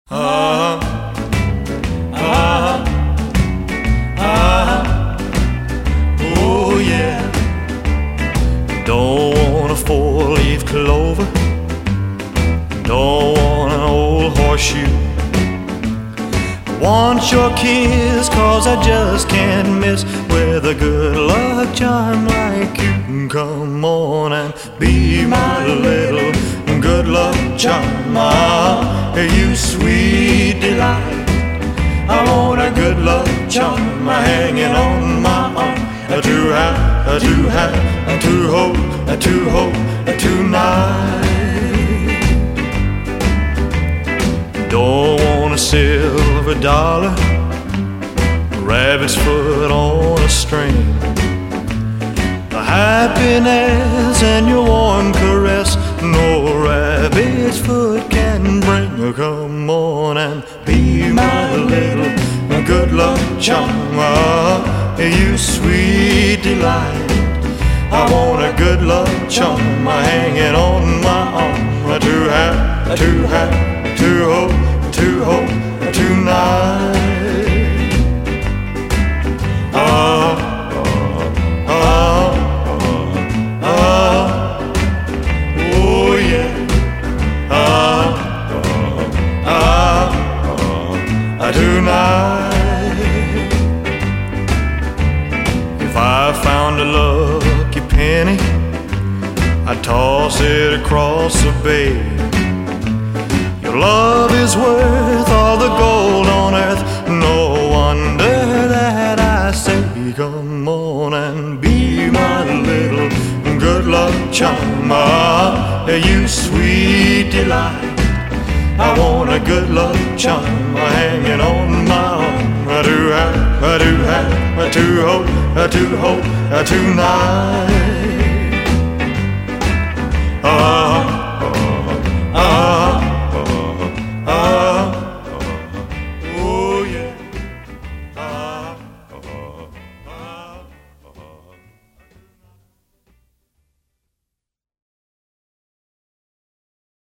Ah, ah, ah, oh yeah. Don't want a four-leaf clover, don't want an old horseshoe. Want your kiss, 'cause I just can't miss with a good luck charm like you. Come on and be my little good luck charm. Ah, you sweet delight. I want a good luck charm hanging on my arm. To have, to hold tonight. Don't want a silver dollar, rabbit's foot on a string. The happiness and your warm caress no rabbit's foot can bring. Come on and be my little good luck charm. Ah, you sweet delight. I want a good luck charm hanging on my arm. To hold tonight. Ah, ah, ah, oh yeah. Ah, tonight. If I found a lucky penny, I'd toss it across the bay. Your love is worth all the gold on earth. No wonder that I say, come on and be my little good luck charm. Ah, you sweet delight. I want a good luck charm hanging on my arm. To hold tonight.